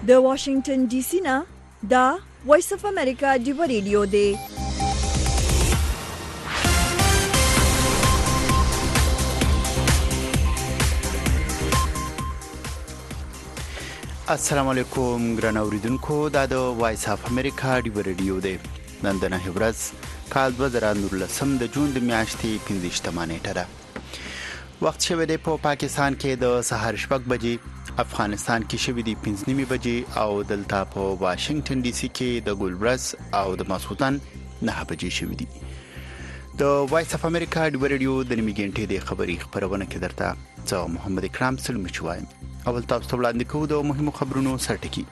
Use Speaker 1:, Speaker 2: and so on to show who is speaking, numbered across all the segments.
Speaker 1: د واشنگټن ډي سي نه دا وایس اف امریکا دی ریډیو دی.
Speaker 2: السلام علیکم ګران اوریدونکو، دا د وایس اف امریکا دی ریډیو دی. نن د نه ورځ کال 2019 د جون د میاشتې 15 نیټه ده. وخت شوی دی په پاکستان کې د سهار 6 بجې، افغانستان کې شوی دی 5 بجې او دلته په واشنگټن ډي سي کې د ګلبرس او د ماسوتن 9 بجې شوی دی. د وایس اف امریکا دی ریډیو د نیمه ګنټې د خبري خبرونه کې درته زه محمد اکرام سلمی چوایم. اول تاسو ته وړاندې کوو د مهمو خبرونو سرټکی.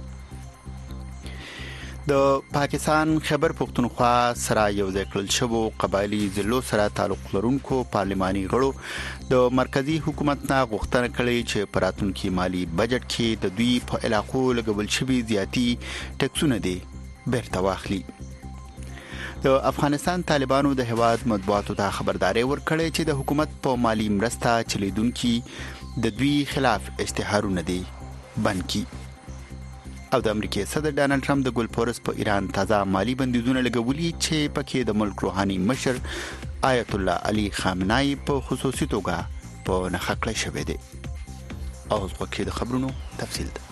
Speaker 2: د پاکستان خیبر پختونخوا سره یو ځای کړل شوو قبایلی ضلعو سره تعلق لرونکو پارلماني غړو د مرکزی حکومت نه غوښتنه کړې چې په راتلونکي مالی بجټ کې د دوی په علاقو لګول شوي زیاتی ټیکسونه دي بیرته واخلي. د افغانستان طالبانو د هواد مطبوعاتو ته خبرداري ورکړې چې د حکومت په مالی مرسته چلیدونکو د دوی خلاف اشتهارونه دي بند کی. او د امریکای صدر ډانلډ ټرمپ د ګلپورس په ایران تازه مالی بندیزونه لګولي چې پکې د ملک روحاني مشر آیت الله علي خامنه‌ای په خصوصي توګه په نښه کړی شوی دی. اوس وکړئ د خبرونو تفصیل ده.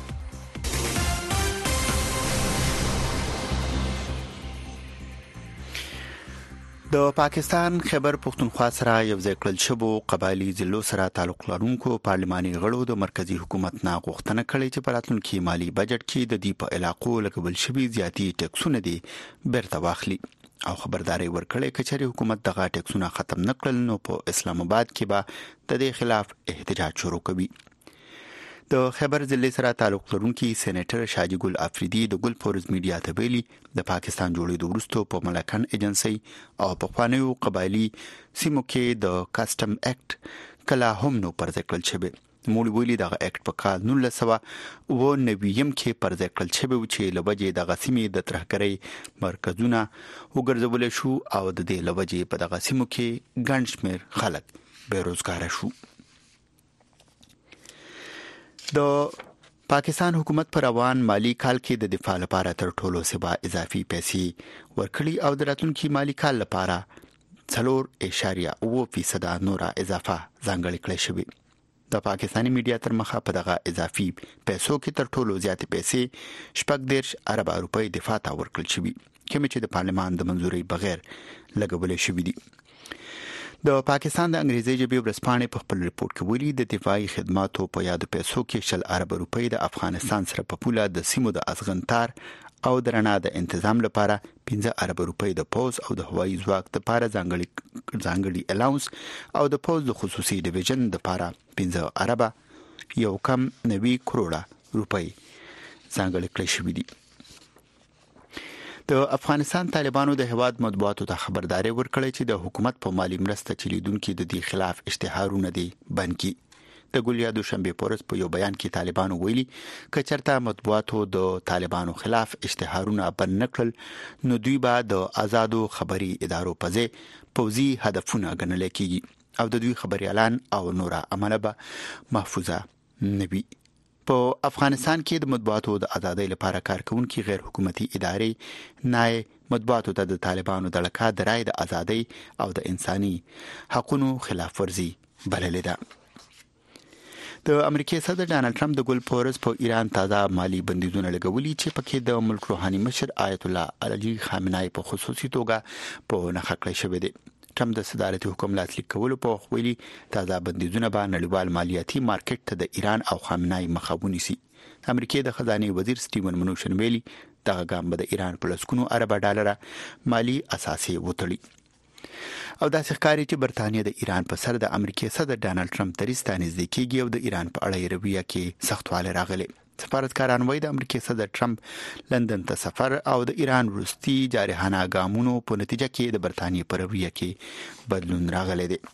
Speaker 2: د پاکستان خیبر پختونخوا سره یو ځای کړل شوو قبایلی ضلعو سره تعلق لرونکو پارلماني غړو د مرکزی حکومت نه غوښتنه کړې چې په راتلونکي مالی بجټ کې د دې په علاقو لګول شوي زیاتی ټیکسونه دي بیرته واخلي او خبرداري ورکړې چې چېرې حکومت دغه ټیکسونه ختم نکړل نو په اسلام آباد کې به د دې خلاف احتجاج شروع کوي. د خیبر ضلع سره تعلق لرونکي سېنیټر شاجي ګل افریدي د ګلپورس میډیا ته ویلي د پاکستان جوړېدو وروسته په ملکن ایجنسي او په خوانیو قبایلی سیمو کې د کسټم اکټ کله هم نو پرځ کړل شوی. موږ ویلي دغه اکټ په کال 1990 کې پرځ کړل شوی چې لوجې د غسیمې د ترهګرۍ مرکزونه وګرځول شو او د دې لوجې په دغه سیمو کې ګڼ شمېر خلک بیروزګار شو. د پاکستان حکومت پر روان مالی کال کې د دفاع لپاره تر ټولو سبا اضافي پیسې ورکړي او د راتلونکي مالی کال لپاره 4.9% نور اضافه ځانګړې کړې شوې. د پاکستاني میډیا تر مخه په دغه اضافي پیسو کې تر ټولو زیاتې پیسې 14 ارب روپۍ دفاع ته ورکړل شوې کوم چې د پارلمان د منځوري بغیر لګول شوې دي. د پاکستان د انګریزي ژبې ورځپاڼې په خپل ریپورت کې ویلي د دفاعي خدماتو په یاد پیسو کې 10 ارب روپۍ د افغانستان سره په پوله د سیمو د ازغنتار او درنا د تنظیم لپاره 15 ارب روپۍ د پوز او د هوایي ځواک لپاره ځانګړي الاونس او د پوز د خصوصي ډیویژن لپاره 15 ارب 1.9 کروڑه روپۍ ځانګړي کړې شوې دي. د افغانستان طالبانو د هواد مطبوعاتو ته خبرداري ورکړې چې د حکومت په مالی مرسته چلیدونکو د دې خلاف اشتهارونه دي بند کی. د ګولیا دوشنبه پورس په یو بیان کې طالبانو ویلي چې چرته مطبوعاتو د طالبانو خلاف اشتهارونه بند نکړل نو دوی به د آزادو خبري ادارو په ځای پوزي هدفونه ګڼل کېږي او د دوی خبري اعلان او نور عمله به محفوظه نوي. په افغانستان کې د مطبوعاتو د ازادۍ لپاره کارکونکو غیر حکومتي ادارې نای مطبوعاتو ته د طالبانو د لکه د رای د ازادۍ او د انساني حقوقو خلاف ورزي بللې ده. د امریکای صدر ډانلډ ټرمپ د ګلپورس په ایران تازه مالی بندیزونه لګولي چې پکې د ملک روحاني مشر آیت الله علي خامنه‌ای په خصوصي توګه په نښه کړی شوی دی. ټرمپ د صدارتي حکم لاسلیک کولو په ویلي تازه بندیزونه به نړیوال مالیاتي مارکیټ ته د ایران او خامنه‌ای مخاوني سي. امریکای د خزانه وزیر سټیون منوشن ویلي دغه ګام به د ایران په لسکونو ارب ډالر مالی اساسي وټړي. او دا ښکاري چې برتانیې د ایران په سر د امریکای صدر ډانلډ ټرمپ تریستا نږدې کېږي او د ایران په اړه رویه کې سختواله راغلي. سفارتکاران وایي د امریکای صدر ټرمپ لندن ته سفر او د ایران وروستي جارحانه ګامونو په نتیجه کې د برتانیې په رویه کې بدلون راغلی دی.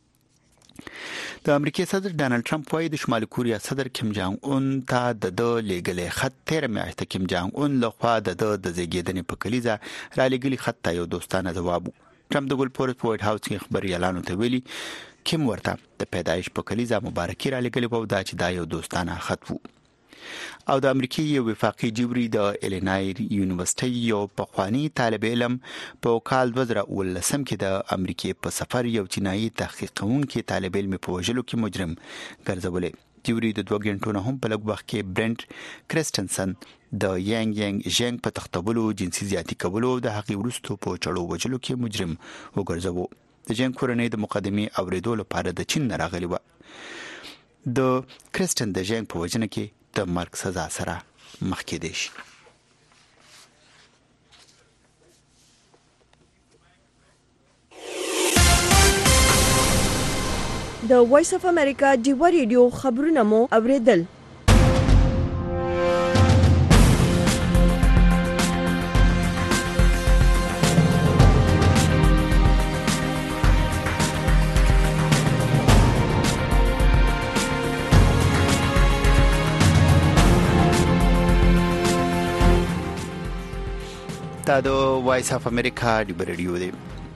Speaker 2: د امریکای صدر ډانلډ ټرمپ وايي د شمالي کوریا صدر کیم جانګ اون ته د لېګلې خط 13 میاشتې کیم جانګ اون لخوا د زیږیدنې په کلیزه را لېګلې خط ته یو دوستانه جواب. ټرمپ د ګلپورس په وایټ هاوس کې خبري اعلان ته ویلي کیم ورته د پیدایش په کلیزه مبارکي را لېګلې وو دا چې دا یو دوستانه خط وو. او د امریکای یو وفاقي جبري د ایلینای یونیورسيټي یو پخوانی طالب علم په کال 2019 کې د امریکای په سفر یو چینایي تحقیقونکي طالب علم په وژلو کې مجرم ګرځولې. جبري د 2 غنټو نه هم په لږ وخت کې برنت کرستنسن د یانګ ژنګ په تختبلو جنسي زیاتی کولو د حقي ورستو په چړو وژلو کې مجرم وګرځاوه. د جنګ کورنۍ د مقدمې اوریدو لپاره د چین راغلی و. د کرستن د جنګ په وجنه کې د مرګ سزا سره مخ کېدی شي.
Speaker 1: د وایس اف امریکا ډیوا ریډیو خبرونه مو اوریدل.
Speaker 2: دا د وایس اف امریکا ډیوا ریډیو دی.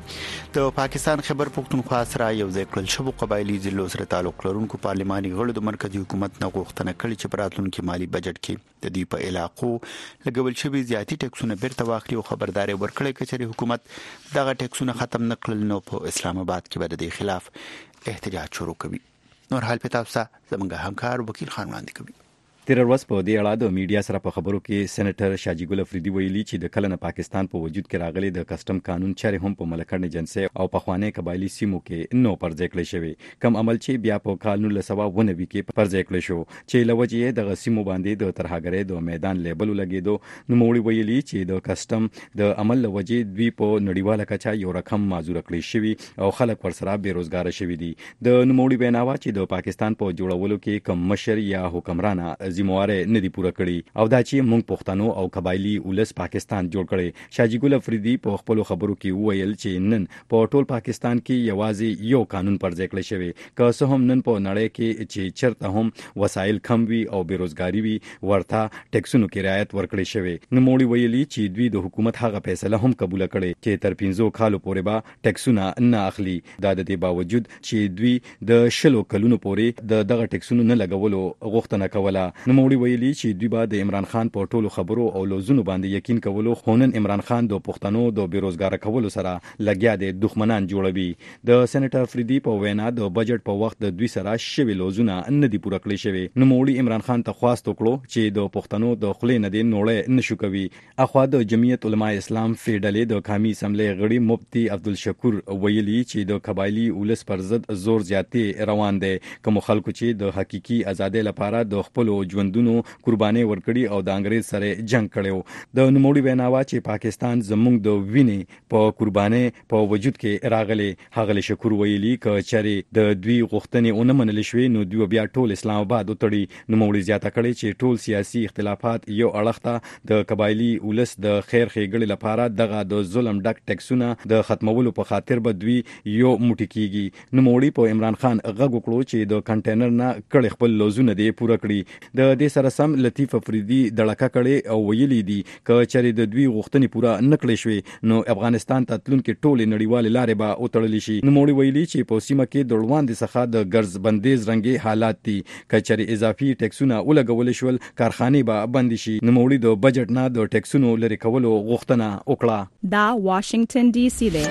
Speaker 2: د پاکستان خیبر پختونخوا سره یو ځای کړل شوی قبایلی ضلعو سره تعلق لرونکو پارلماني غړو د مرکزی حکومت نه غوښتنه کړې چې براتلونکو مالی بجټ کې د دې په علاقو لګول شوی زیاتی ټیکسونه بیرته واخلي او خبرداري ورکړي چې حکومت دغه ټیکسونه ختم نه کړل نو په اسلام آباد کې به د خلاف احتجاج شروع کوي. نور حال په تاسو زموږ همکار وکیل خان وړاندې کوي.
Speaker 3: تیر ورځ په دې اړه د میډیا سره په خبرو کې سېنیټر شاجي ګل افریدي ویلي چې د کلنه پاکستان په وجود کې راغلي د کسٹم قانون چارې هم په ملکړنې جنسي او په خوانې قبایلی سیمو کې نو پرځای کړی شوی. کم عمل چې بیا په کال 1990 کې پرځای کړی شو چې لوجې د سیمو باندې د ترهګرۍ د میدان لیبل لګیدو. نو موړي ویلي چې د کسٹم د عمل لوجې دوی په نړیواله کچا یو رقم معذور کړی شوی او خلک ورسره بیروزګار شوی دي. د نوموړي بیناوا چې د پاکستان په جوړولو کې کم مشر یا حکمران ذمہواره نه دی پوره کړی او دا چې موږ پښتنو او قبایلی ولس پاکستان جوړ کړي. شاجي ګل افریدي په خپل خبرو کې ویل چې نن په ټول پاکستان کې یوازې یو قانون پرځای کړی شوی که څه هم نن په نړۍ کې چې چرته هم وسایل کم وي او بیروزګاری وي ورته ټیکسونو کې رعایت ورکړی شوی. نو موړي ویلي چې دوی د حکومت هغه فیصله هم قبول کړي چې تر 15 کالو پورې به ټیکسونه نه اخلي. دا د دې باوجود چې دوی د 10 کلونو پورې دغه ټیکسونو نه لګولو غوښتنه کوله. نو موړي ویلي چې دوی به د عمران خان په ټولو خبرو او لوزونو باندې یقین کولو خو نن عمران خان د پښتنو د بیروزګار کولو سره لګیا دي دښمنان جوړوي. د سېنیټر افریدي په وینا د بجټ په وخت د دوی سره شوی لوزونه نه دی پوره کړی شوی. نو موړي عمران خان ته خواست وکړو چې د پښتنو د خلې نه دی نوړې نشو کوي. اخوا د جمعیت علماء اسلام فیډلې د قومي اسمبلی غړي مفتي عبدالشکور ویلي چې د قبایلی ولس پر ضد زور زیاتی روان دي. کوم خلکو چې د حقيقي ازادۍ لپاره د خپل ژوندونو قرباني ورکړي او د انګريز سره جنگ کړو. د نوموړي ویناوا چې پاکستان زموږ د وینې په قرباني په وجود کې راغلي. هغه شکر ویلي ک چې د دوی غوښتنې اونې منل شوې نو دوی بیا ټول اسلام آباد وتړي. نوموړي زیاته کړي چې ټول سیاسي اختلافات یو اړخته د قبایلی ولس د خیر ښېګړې لپاره دغه د ظلم ډک ټیکسونه د ختمولو په خاطر به دوی یو موټی کیږي. نوموړي په عمران خان غږ وکړو چې د کنټینر نه کړي خپل لوزونه دی پوره کړي. د دې سره سم لطیف افریدي دړکه کړي او ویلي دي ک چې د دوی غوښتنې پوره نکړې شوې نو افغانستان ته تلونکي ټول نړیوال لارې به وتړل شي. نو موړي ویلي چې په سیمه کې د وړاندې څخه د ګرز بندیز رنګي حالات دي ک چې اضافي ټیکسونه ولګول شول کارخانه به بند شي. نو موړي د بجټ نه د ټیکسونو لري کولو غوښتنه وکړه.
Speaker 4: دا واشنگټن ډي سي دی.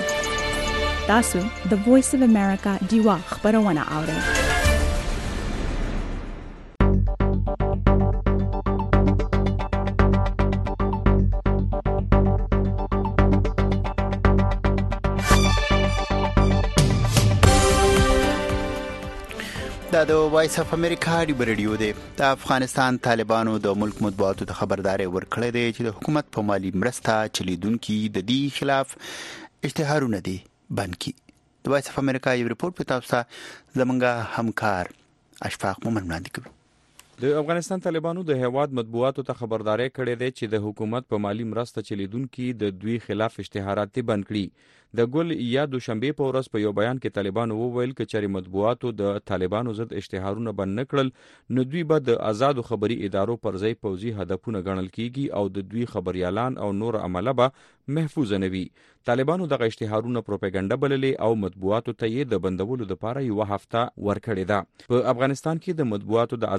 Speaker 4: تاسو د وایس اف امریکا ډیوا خبرونه اورئ.
Speaker 2: دا د وایس اف امریکا ډیوا ریډیو دی. د افغانستان طالبانو د ملک مطبوعاتو ته خبرداري ورکړې ده چې د حکومت په مالی مرسته چلیدونکو د دې خلاف اشتهارونه دي بند کی. د وایس اف امریکا یو ریپورت په تاسو زمونږ همکار اشفاق مومن وړاندې کوي.
Speaker 5: د افغانستان طالبانو د هیواد مطبوعاتو ته خبرداري کړې ده چې د حکومت په مالی مرسته چلیدونکو د دوی خلاف اشتهارات بند کړي. د ګل یا دوشنبه په ورځ په یو بیان کې طالبانو وویل چې چاري مطبوعاتو د طالبانو ضد اشتهارونه بند نکړل نو دوی به د آزادو خبري ادارو پر ځای پوزي هدفونه ګڼل کیږي او د دوی خبريالان او نور عمله به محفوظ نه وي. طالبانو دغه اشتهارونه پروپاګاندا بللې او مطبوعاتو ته یې د بندولو لپاره یو هفته ورکړې ده. په افغانستان کې د مطبوعاتو د ازادۍ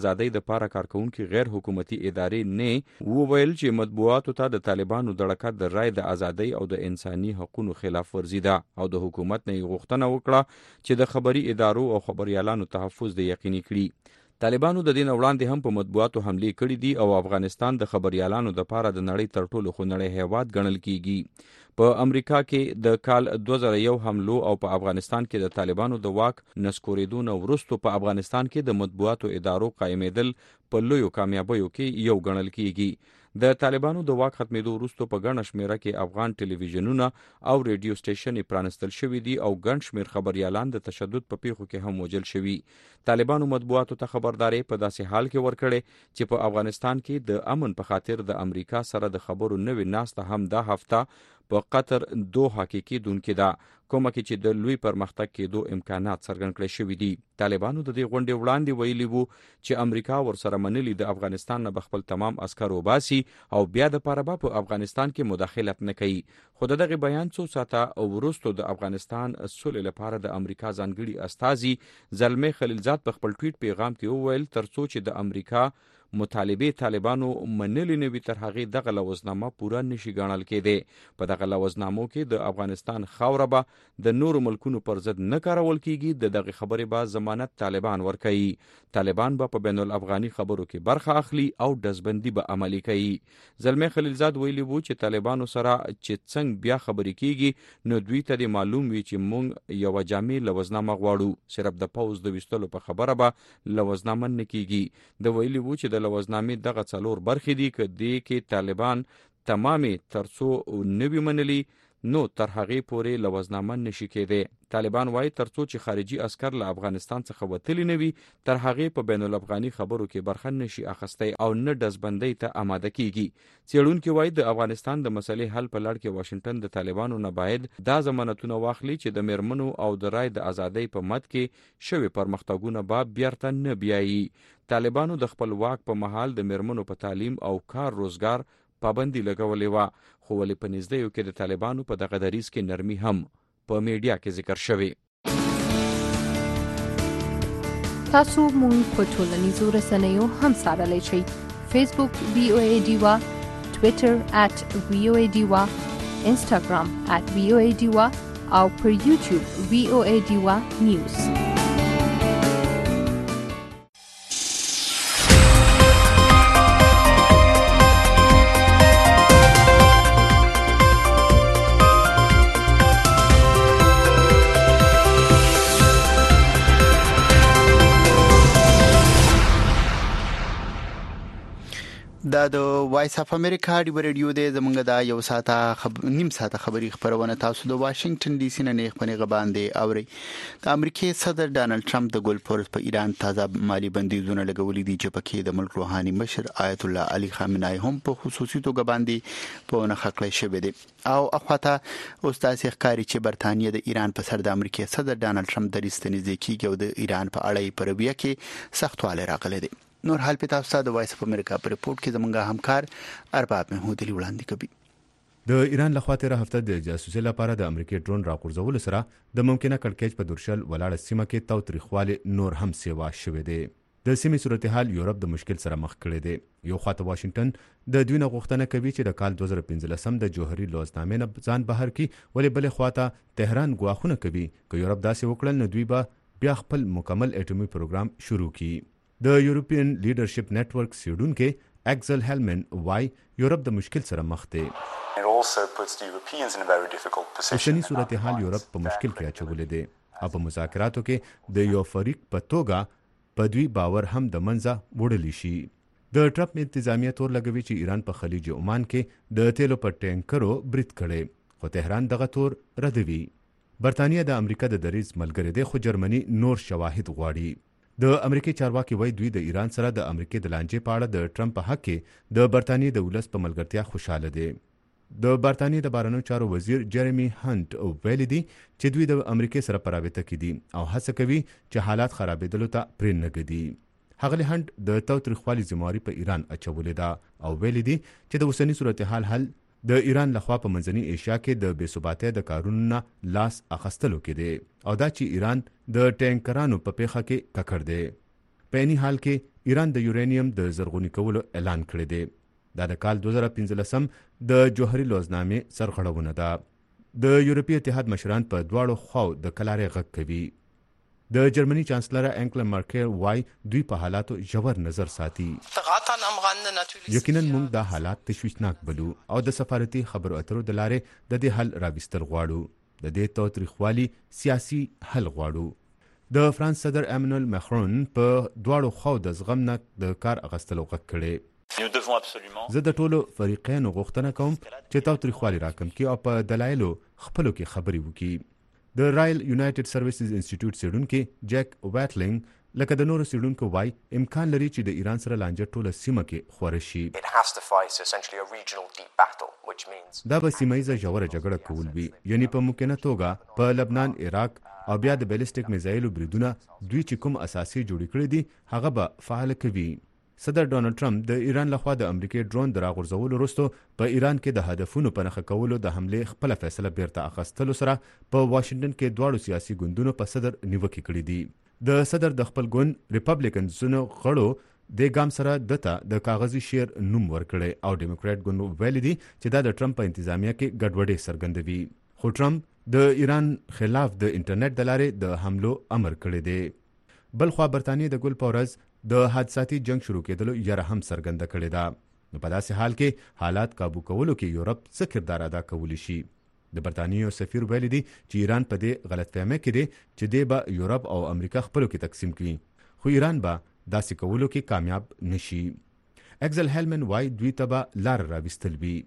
Speaker 5: لپاره کارکونکو غیر حکومتي ادارې نه وویل چې مطبوعاتو ته د طالبانو دړکه د رای د ازادۍ او د انساني حقوقو خلاف ورزي ده او د حکومت نه غوښتنه وکړه چې د خبري ادارو او خبريالانو تحفظ د یقیني کړي. طالبانو د دین وړاندې هم په مطبوعاتو حمله کړې دي او افغانستان د خبريالانو د لپاره د نړۍ تر ټولو خونړی هیواد ګڼل کیږي. په امریکا کې د کال 2001 حملو او په افغانستان کې د طالبانو د واک نسکورېدو نه وروسته په افغانستان کې د مطبوعاتو ادارو قائمېدل په لویو کامیابیو کې یو ګڼل کیږي. د طالبانو د واک ختمېدو وروسته په ګڼ شمېره کې افغان ټلویزیونونه او ریډیو سټیشنې پرانستل شوي دي او ګڼ شمېر خبريالان د تشدد په پیښو کې هم وژل شوي. طالبانو مطبوعاتو ته خبرداري په داسې حال کې ورکړې چې په افغانستان کې د امن په خاطر د امریکا سره د خبرو نوې ناسته هم دا هفته په قطر دوحه کې کېدونکې ده، کومه کې چې د لوی پرمختګ کېدو امکانات څرګند کړي شوي دي. طالبانو د دې غونډې وړاندې ویلي وو چې امریکا ورسره منلي د افغانستان نه خپل تمام عسکر وباسي او بیا د پاره په افغانستان کې مداخلت نه کوي. خو دغه بیان څو ساعته وروسته د افغانستان صلح لپاره د امریکا ځانګړي استازي زلمه خلیلزاد په خپل ټویټ پیغام کې وویل ترڅو چې د امریکا مطالبه طالبانو منلي نه وي تر هغه دغه لوزنامه پوره نشي ګڼل کېده. په دغه لوزنامو کې د افغانستان خاوره به د نورو ملکونو پر ضد نه کارول کیږي. دغه خبرې به ضمانت طالبان ورکوي. طالبان به په بین الافغاني خبرو کې برخه اخلي او دزبندي به عملي کوي. زلمه خلیلزاد ویلي وو چې طالبانو سره چې څنګه بیا خبرې کیږي نو دوی ته معلوم وي چې مونږ یو جامع لوزنامه غواړو، صرف د پوز د وستلو په خبره به لوزنامه نه کیږي. د ویلي وو چې د لوزنامې دغه څلور برخې دي کدي کې طالبان تمامي ترڅو نوی منلي نو تر هغه پورې لوزنامه نشي کېده. طالبان وايي ترڅو چې خارجي عسكر له افغانستان څخه وتلی نه وي تر هغه په بین الافغاني خبرو کې برخه نشي اخیستی او نه دزبندۍ ته آماده کیږي. څېړونکو وايي د افغانستان د مسلې حل په لړ کې واشنگټن د طالبانو نه باید دا ضمانتونه واخلي چې د میرمنو او د رای د ازادۍ په مد کې شوي پرمختګونه به بیرته نه بیایي. طالبانو د خپل واک په محل د میرمنو په تعلیم او کار روزګار پابندي لګولې و، خو ولې په نږدېیو کې د طالبانو په دغه دریځ کې نرمي هم په میډیا کې ذکر شوی.
Speaker 6: تاسو مونږ په ټولنیزو رسنیو هم څارلی شئ. فیسبوک VOA ډیوا، ټویټر @VOA ډیوا، انسټاګرام @VOA ډیوا او پر یوټیوب VOA ډیوا نیوز.
Speaker 2: دا د وایس اف امریکا دی ریډیو دی زمونږ دا یو ساعته نیم ساعته خبری خبرونه تاسو د واشنگټن ډي سي نه نه خبري غباندې اوري. د امریکای صدر ډانلډ ټرمپ د ګل فورس په ایران تازه مالی بندیزونه لګولې دي چې پکې د ملک روحاني مشر آیت الله علي خامنه‌ای هم په خصوصي توګه باندې په نه خکلې شوې دي او اخواته استاد ښکاری چې برتانیې د ایران په سر د امریکای صدر ډانلډ ټرمپ د ریستنیزي کېږي او د ایران په اړه په رویه کې سختواله راغلي دي. نور حال په تاسو د وایس اف امریکا په ریپورت کې زمونږ همکار ارباب محمودلی وړاندې کوي.
Speaker 7: د ایران لخوا تیر هفته د جاسوسي لپاره د امریکای ډرون راغورځول سره د ممکنه کړکېچ په درشل ولاړ سیمه کې تاوتریخواله نور هم سیوا شوه دی. د سیمې صورتحال یورپ د مشکل سره مخ کړی دی. یو خواته واشنگټن د دوی نه غوښتنه کوي چې د کال 2015 د جوهري لوزنامې نه ځان بهر کړي، ولې بل خواته تهران غواخونه کوي چې یورپ داسې وکړل نو دوی به بیا خپل مکمل اټومي پروګرام شروع کړي. د یورپین لیډرشپ نتورک سیډونکو اکسل هلمن وای یورپ د مشکل سره مخ دی. اوسنی صورتحال یورپ په مشکل کې اچولې دی او په مذاکراتو کې د یو فریق په توګه په دوی باور هم د منځه وړلی شي. د ټرمپ انتظامیه تور لګوي چې ایران په خلیج عمان کې د تیلو په ټینکرو برید کړي، خو تهران دغه تور ردوي. برتانیه د امریکا د دریځ ملګری دی، خو جرمني نور شواهد غواړي. د امریکای چارواکي وایي دوی د ایران سره د امریکای د لانجې په اړه د ټرمپ په حق کې د برتانیې د ولس په ملګرتیا خوشاله دي. د برتانیې د بهرنیو چارو وزیر جیرمی هانت ویلي دي چې دوی د امریکای سره په رابطه کې دي او هڅه کوي چې حالات خرابېدلو ته پرې نه ږدي. هغه هانت د تاوتریخوالي ذمہواري په ایران اچولې ده او ویلي دي چې د اوسنی صورتحال حل د ایران لخوا په منځنۍ ایشیا کې د بې ثباتۍ د کارونو نه لاس اخیستلو کې دی او دا چې ایران د ټینکرانو په پیښه کې ککړ دی. په عیني حال کې ایران د یورانیم د زرغونی کولو اعلان کړی دی. دا د کال 2015 د جوهري لوزنامې سرغړونه ده. د یورپی اتحاد مشران په دواړو خواو د کلارې غږ کوي. د جرمني چانسلر انګلا مارکل وای دوی په حالاتو ژور نظر ساتي. یقینا موږ دا حالات تشویشناک بلو او د سفارتي خبرو اترو د لارې د دې حل راوستل غواړو. د دې تاوتریخوالي سیاسي حل غواړو. د فرانس صدر امانوئل ماکرون په دواړو خواو د زغم نه د کار اخیستلو غږ کړی. زه د ټولو فریقینو غوښتنه کوم چې تاوتریخوالي راکم کړي او په دلایلو خپلو کې خبرې وکړي. د رایل یونایټډ سروسز انسټیټیوټ څېړونکي جیک ویټلینګ لکه د نورو څېړونکو وایي امکان لري چې د ایران سره لانجه ټوله سیمه کې خوره شي. دا به سیمه ییزه ژوره جګړه کول وي، یعنی په ممکنه توګه په لبنان، عراق او بیا د بیلسټیک میزایلو بریدونه دوی چې کوم اساسي جوړ کړي دي هغه به فعال کوي. صدر ډونالد ټرمپ د ایران لخوا د امریکای ډرون د راغورځولو وروسته په ایران کې د هدفونو په نښه کولو د حملې خپله فیصله بیرته اخیستلو سره په واشنګټن کې دواړو سیاسي ګوندونو په صدر نیوکې کړې دي. د صدر د خپل ګوند ریپبلیکنزونو غړو د ګام سره دته د کاغذي شیر نوم ورکړی او ډیموکرات ګوند ویلي دي چې دا د ټرمپ په انتظامیه کې ګډوډي څرګندوي. خو ټرمپ د ایران خلاف د انټرنیټ د لارې د حملو امر کړی دی. بلخوا برطانیې د ګل په ورځ د حادثاتي جنگ شروع کېدلو یاره هم څرګنده کړې ده. نو په داسې حال کې حالات کابو کولو کې یورپ څه کردار ادا کولی شي؟ د برطانیې سفیر ویلي دي چې ایران په دې غلطفهمۍ کې دی چې دی به یورپ او امریکا خپلو کې تقسیم کړي، خو ایران به داسې کولو کې کامیاب نشي. اګزل هیلمن وای دوی ته به لار راوستل وي.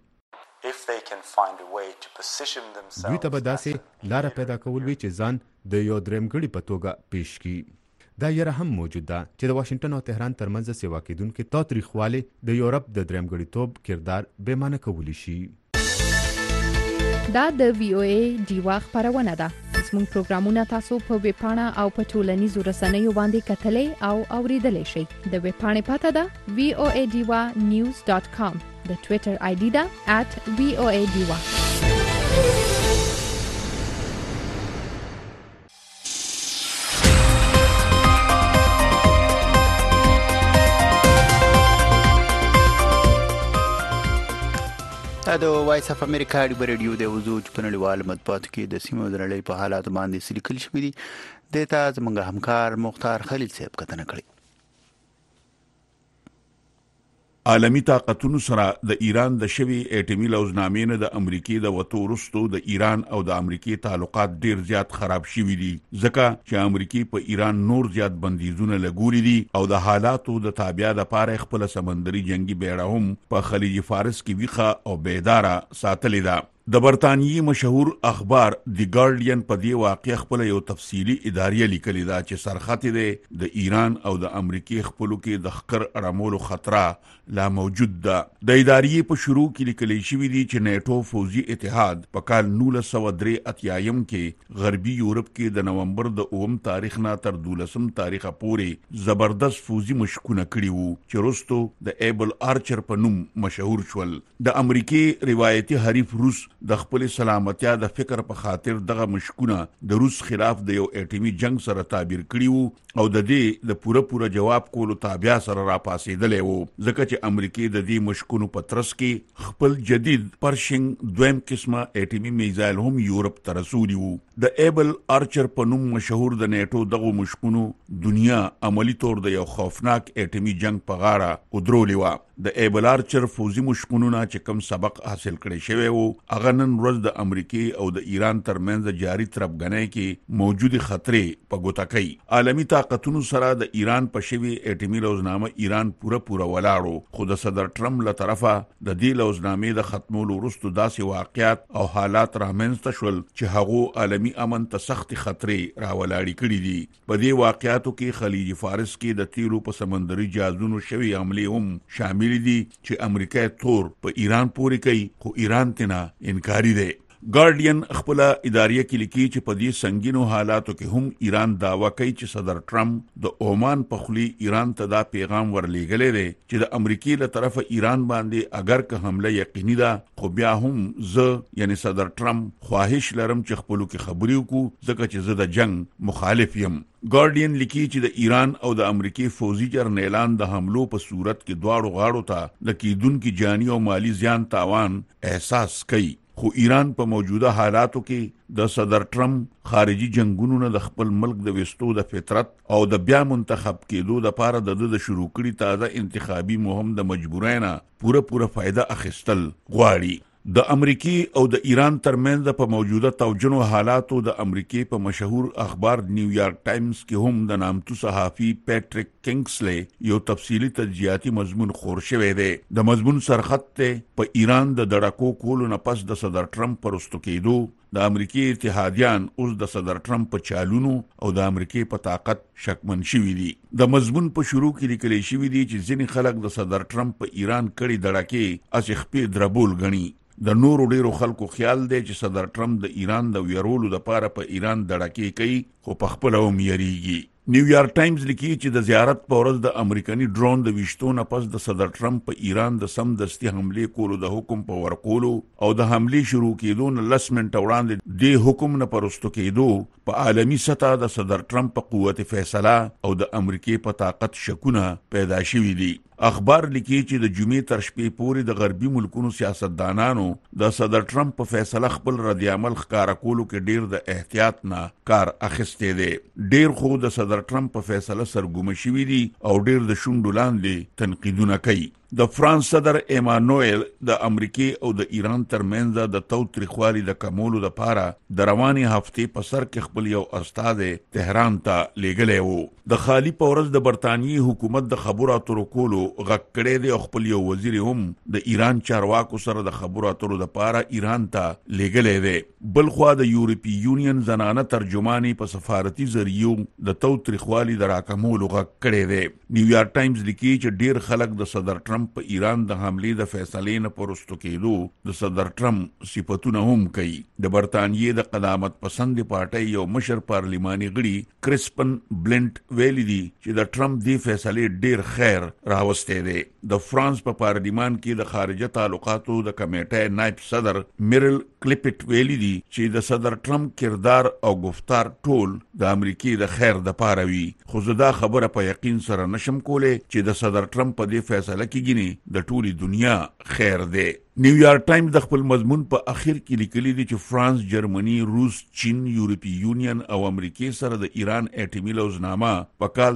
Speaker 7: دوی ته به داسې لاره پیدا کول وي چې ځان د یو درېمګړي په توګه پیش کړي. دا یره هم موجود ده چې د واشنګټن او تهران ترمنځ سیوا کېدونکي تاوتریخوالي د یورپ د درېمګړیتوب کردار بېمانه کولی شي.
Speaker 6: دا د VOA ډیوا خبرونه ده. زموږ پروګرامونه تاسو په ویبپاڼه او په ټولنیزو رسنیو باندې کتلای او اوریدلای شئ. د ویبپاڼې پته ده voadiwa.news.com. د ټوئیټر آی ډي ده @voadiwa.
Speaker 2: د وایس اف امریکا د ریډیو د وزوج په نړیوال مطبوعاتو کې د سیمو د نړۍ په حالاتو باندې لیکل شوی دی. دته زموږ همکار مختار خلیل صاحب کتنه کړې.
Speaker 8: عالمی طاقتونو سره د ایران د شوی اټومي لوزنامې نه د امریکای د وټو وروسته د ایران او د امریکای تعلقات ډیر زیات خراب شوي دي، ځکه چې امریکای په ایران نور زیات بندیزونه لګولي دي او د حالاتو د تابع لپاره خپل سمندري جنگي بیړه هم په خلیج فارس کې ویخه او بیداره ساتلې ده. د برطانیې مشهور اخبار دی ګارډین په دې واقع خپل یو تفصیلی اداریه لیکلی دا چې سرخط دی د ایران او د امریکای خپلو کې د خکر اړمولو خطر لا موجود ده. د اداریه په شروع کې لیکلی شوی دی چې نیټو فوزي اتحاد په کال 1983 کې غربي یورپ کې د نومبر د 9 تاریخ نه تر 12 تاریخ پورې زبردست فوزي مشکونه کړي وو چې وروسته د ایبل آرچر په نوم مشهور شول. د امریکای روایتي حریف روس د خپل سلامتیا د فکر په خاطر دغه مشکونه د روس خلاف د یو اټومي جنگ سره تعبیر کړي وو او د دې د پوره جواب کولو تابع سره را پاسېدلې وو، ځکه چې امریکای د دې مشکونو په ترڅ کې خپل جدید پرشنګ دویم قسمه اټومي میزایل هم یورپ ته رسولي وو. د ایبل آرچر په نوم مشهور د نیټو دغه مشکونو دنیا عملی طور د یو خوفناک اټومي جنگ په غاړه ودرولې وو. د ایبل آرچر فوزي مشکونو چې کوم سبق حاصل کړي شوی وو هغه نن ورځ د امریکای او د ایران ترمنځ جاري تربګنۍ کې موجودي خطرې په ګوته کوي. عالمی طاقتونو سره د ایران په شوی اټومي لوزنامه ایران پوره ولاړو، خو د صدر ټرمپ له طرفه د دې لوزنامې د ختمولو وروسته داسې واقعیات او حالات رامنځته شول چې هغه عالمی امن ته سخت خطرې راولاړې کړې دي. په دې واقعیاتو کې خلیج فارس کې د تیلو په سمندري جهازونو شوی حملې هم شامل دي چې امریکا تور په ایران پورې کوي، خو ایران تینا انکاری دی. ګارډین خپل اداريه کې لیکي چې په دې سنگینو حالاتو کې هم ایران داوا کوي چې صدر ټرمپ د اومان په خلی ایران ته دا پیغام ورلېږلی دی چې د امریکای له طرفه ایران باندې اگر که حمله یقیني ده خو بیا هم یعنی صدر ټرمپ خواهش لرم چې خپلو کې خبرې وکړو ځکه چې زه د جنگ مخالف یم. ګارډین لیکي چې د ایران او د امریکای فوزي جرنیلان د حملو په صورت کې دواړو غاړو ته د کیدونکو جاني او مالی زیان تاوان احساس کوي. خو ایران په موجوده حالاتو کې د صدر ټرمپ خارجي جنگونو نه د خپل ملک د وستو د فطرت او د بیا منتخب کېدو لپاره د شروع کړي تازه انتخابي مهم د مجبورینه پوره فائدہ اخیستل غواړي. د امریکای او د ایران ترمنځ په موجوده توجنو حالاتو د امریکای په مشهور اخبار نیویارک ټایمز کې هم د نامتو صحافي پیټریک کینګسلی یو تفصیلی تجزیاتی مضمون خور شوی دی. د مضمون سرخط ته په ایران د دړکو کولو نه پس د صدر ټرمپ پرستو کېدو د امریکای اتحادیان اوس د صدر ټرمپ په چالونو او د امریکای په طاقت شکمن شوي دي. د مضمون په شروع کې لیکل شوی دی چې ځینې خلک د صدر ټرمپ په ایران کړي دړکې اس خپې دربول غني. د نورو ډیرو خلکو خیال دی چې صدر ټرمپ د ایران د ویرولو لپاره په ایران دړکې کوي خو په خپل هم یریږي. نیویارک ټایمز لیکي چې د زیارت په ورځ د امریکایي ډرون د وشتونه پس د صدر ټرمپ په ایران د سمدستي حمله کولو د حکم په ورکولو او د حمله شروع کېدو نه لس منټه وړاندې د حکم نه پرستو کېدو په عالمي سطح د صدر ټرمپ په قوت فیصله او د امریکای په طاقت شکونه پیدا شوي دي. اخبار لیکي چې د جمعې تر شپې پورې د غربي ملکونو سیاستدانانو د صدر ټرمپ په فیصله خپل رد عمل ښکارا کولو کې ډیر د احتیاط نه کار اخیسته دي. ډیر خو د صدر ټرمپ په فیصله سرګوم شوي دي او ډیر د شونډو لاندې تنقیدونه کوي. د فرانس صدر ایمانوئل د امریکای او د ایران ترمنځ د توتریخوالي د کمولو لپاره د رواني هفتې په سر کې خپل یو استاد تهران ته لېږلی وو. د خالی په ورځ د برتانیې حکومت د خبرو اترو کولو غږ کړی دی او خپل یو وزیر هم د ایران چارواکو سره د خبرو اترو لپاره ایران ته لېږلی دی. بلخوا د یورپی یونین زنانه ترجمانې په سفارتي ذریعو د توتریخوالي د راکمولو غږ کړی دی. نیویارک ټایمز لیکي چې ډیر خلک د صدر ټرمپ په ایران د حملې د فیصلې نه پرستو کېدو د صدر ټرمپ صفاتونه هم کوي. د برتانیې د قدامت پسند پارټۍ یو مشر پارلیماني غړي کریسپن بلنټ ویلي دي چې د ټرمپ دی فیصلې ډیر خیر راوسته دي. د فرانس په پارلیمان کې د خارجه تعلقاتو د کمیټې نائب صدر میرل کلیپټ ویلي دي چې د صدر ټرمپ کردار او گفتار ټول د امریکای د خیر د پاره وي. خو زه دا خبره په یقین سره نشم کولای چې د صدر ټرمپ په دې فیصله کې د ټولي دنیا خیر دی. نیویارک ټایمز د خپل مضمون په اخر کې لیکلي دي چې فرانس، جرمني، روس، چین، یورپی یونین او امریکای سره د ایران اټومي لوزنامه په کال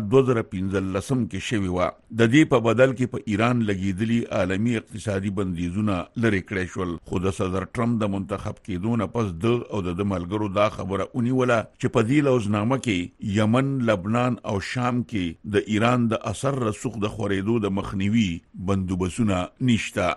Speaker 8: 2015 کې شوی و. د دې په بدل کې په ایران لګیدلي عالمی اقتصادي بندیزونه لري کړی شول. خو د صدر ټرمپ د منتخب کېدو نه پس د او د ملګرو دا خبره ونیوله چې په دې لوزنامه کې یمن، لبنان او شام کې د ایران د اثر رسوخ د خورېدو د مخنیوي بندوبسونه نشته.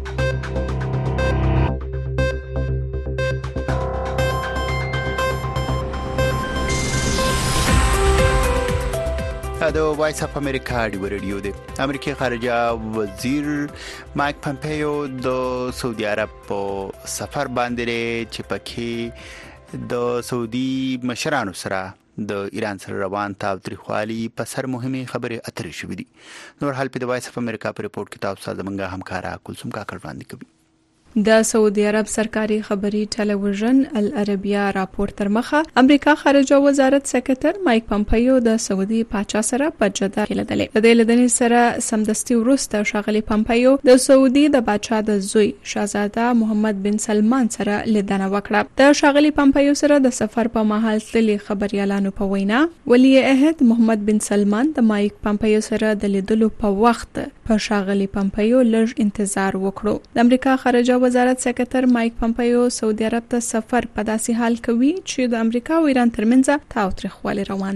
Speaker 2: د وایس اف امریکا ډیو ریډیو دی. امریکای خارجه وزیر مایک پمپیو د سعودي عرب په سفر باندې چې پکې د سعودي مشرانو سره د ایران سره روان تاوتریخوالي په سر مهمه خبره اترې شوې دي. نور حال په د وایس اف امریکا په ریپورت کې تاسو زمونږه همکارا کلثوم کاکړ وړاندې کوي.
Speaker 4: د سعودي عرب سرکاري خبري ټلویزیون العربیه راپور تر مخه امریکا خارجه وزارت سکرټر مایک پمپیو د سعودي پاچا سره په جده کې لیدل. د دې لیدنې سره سمدستي وروسته شاغلي پمپیو د سعودي د پاچا د زوی شاهزاده محمد بن سلمان سره لیدنه وکړه. د شاغلي پمپیو سره د سفر په مهال تللي خبريالانو په وینا ولی عہد محمد بن سلمان د مایک پمپیو سره د لیدلو په وخت په شاغلي پمپیو لږ انتظار وکړو. د امریکا خارجه وزارت سکرټر مایک پمپیو سعودي عرب ته سفر په داسې حال کوي چې د امریکا او ایران ترمنځ تاوتریخوالی روان دی.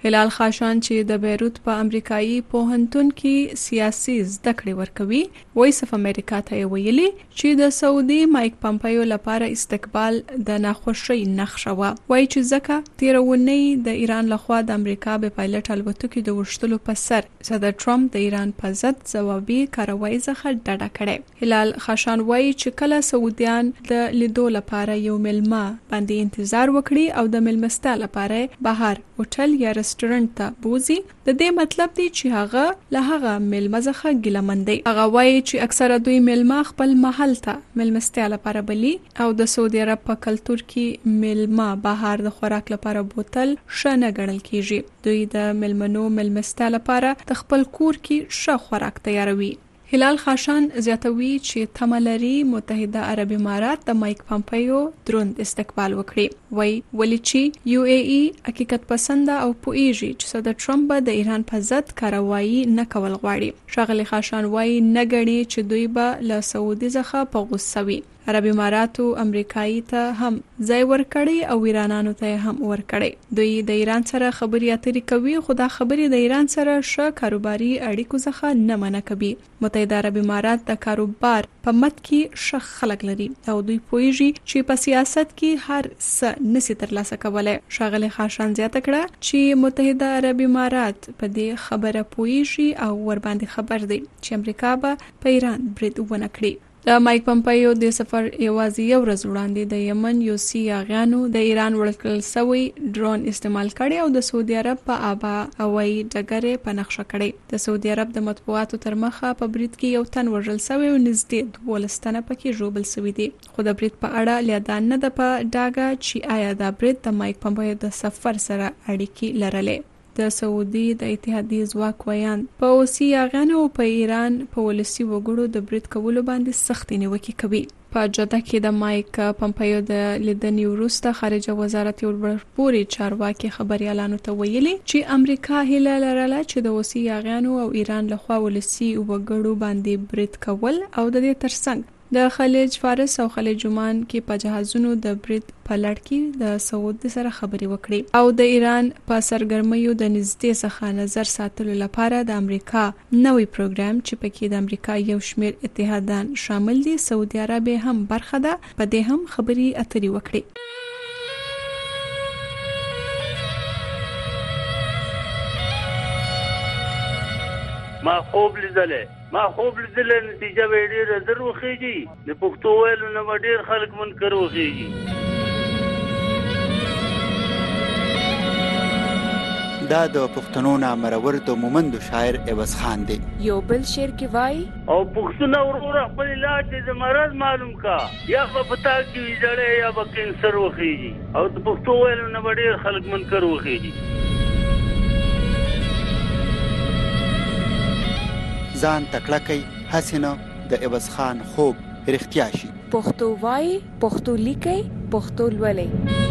Speaker 4: هلال خاشان چې د بیروت په امریکایي پوهنتون کې سیاسي زده کړې ورکوي وایس اف امریکا ته ویلي چې د سعودي مایک پامپیو لپاره استقبال د ناخوشۍ نښه و. وایي چې ځکه تیرونی د ایران لخوا د امریکا به پایلټ الوتکې د ورشتلو په سر صدر ټرمپ د ایران په ضد ځوابي کاروایی څخه ډډه کړې. هلال خاشان وایي چې کله سعودیان د لیدو لپاره یو ملما باندې انتظار وکړي او د ملمستیا لپاره بهر هوټل یا رستورانت ته بوزي د دې مطلب دی چې هغه له هغه ملما څخه ګیلمن دی. هغه وایي چې اکثره دوی ملما خپل محل ته ملمستیا لپاره بلی او د سعودي عرب په کلچر کې ملما بهر د خوراک لپاره بوتل شنه ګڼل کیږي. دوی د ملمنو ملمستیا لپاره د خپل کور کې ښه خوراک تیاروي. هلال خاشان زیاتوي چې تملري متحده عرب امارات د مایک پامپیو دروند استقبال وکړي. وای ولې چې یو ای ای حقیقت پسند او پویږي چې صدر ټرمپ د ایران په ضد کاروایی نه کول غواړي. ښاغلي خاشان وای نه غړي چې دوی به له سعودي څخه په غوسه وي. عرب اماراتو امریکایي ته هم ځای ورکړي او ایرانانو ته هم ورکړي. دوی د ایران سره خبري اترې کوي خو دا خبري د ایران سره ښه کاروباري اړیکو څخه نه منع کوي. متحده عرب امارات د کاروبار په مت کې ښه خلک لري او دوی پوهیږي چې په سیاست کې هر څه نسی ترلاسه کولای. ښاغلي خاشان زیاته کړه چې متحده عرب امارات په دې خبره پوهیږي او ور باندې خبر دی چې امریکا به په ایران برید ونه کړي. د مایک پامپیو د سفر یوازې یو ورځ وړاندې د یمن یو سی یاغیانو د ایران وړکل سوی ډرون استعمال کړي او د سعودي عرب په آبا هوایي ډګر په نقشه کړي. د سعودي عرب د مطبوعاتو تر مخه په برید کې یو تن وژل سوی او نږدې 12 تنه پکې ژوبل سوي دي. خو د برید په اړه لیدان نه ده په ډاګه چې آیا دا برید د مایک پامپیو د سفر سره اړیکې لرلې. د سعودي د اتحادیې ځواک ویان په اوسي یاغیانو او په ایران په ولسي وګړو د برید کولو باندې سختې نیوکې کوي. په جده کې د مایک پامپیو د لیدنې وروسته خارجه وزارت یو ورپورې چارواکي خبريالانو ته ویلي چې امریکا هیله لرله چې د اوسي یاغیانو او ایران لخوا ولسي وګړو باندې برید کول او د دې ترڅنګ د خلیج فارس او خلیج عمان کې په جهازونو د برید په لړ کې د سعودي سره خبري وکړي او د ایران په سرګرمیو د نږدې څخه نظر ساتلو لپاره د امریکا نوې پروګرام چې پکې د امریکا یو شمېر اتحادان شامل دي سعودي عربیه هم برخه ده په دې هم خبري اترې وکړي.
Speaker 9: ما خوب لیدلې نتیجه به ډېره زر وخیږي. د پښتو ویلو نه به ډېر خلک منکر وخیږي.
Speaker 2: دا د پښتنو نامرور د مومند شاعر عوض خان دی.
Speaker 10: یو بل شعر کې وای
Speaker 9: او پښتون ورور خپل علاج د مرض معلوم کا یا په پتا کې جړې یا په کینسر وخیږي او د پښتو ویلو نه به ډېر خلک منکر وخیږي.
Speaker 2: ځان تکړه کوي حسینه د عوض خان خوب رښتیا شي.
Speaker 10: پښتو وای پښتو لیکي پښتو لولي.